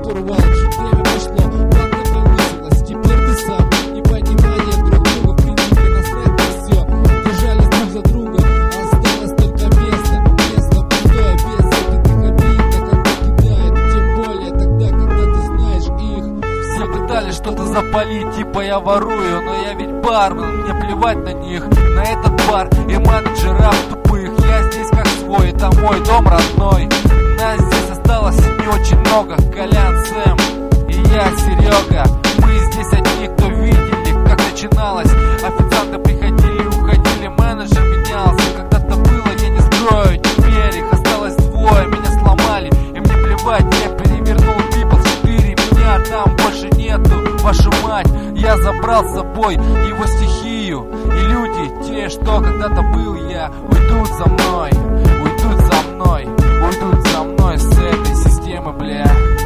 Курвалыч, время пошло, ладно повысилось. Теперь ты сам, непонимание друг друга. В принципе, насрать на все. Держались друг за друга, осталось только место. Место пустое, без забитых обид. Да когда кидает, тем более тогда, когда ты знаешь их. Все пытались что-то запалить, типа я ворую, но я ведь бармен, мне плевать на них, на этот бар и менеджеров тупых. Я здесь как свой, это мой дом родной. Нас здесь осталось не очень много. Колян, Сэм и я, Серега. Мы здесь одни, кто видели, как начиналось. Официанты приходили и уходили, менеджер менялся. Когда-то было, я не скрою, теперь их осталось двое. Меня сломали, и мне плевать, я перевернул People 4. Меня там больше нету, вашу мать. Я забрал с собой его стихию. И люди, те, что когда-то был я, уйдут за мной, уйдут за мной, уйдут за мной с этой системы, бля.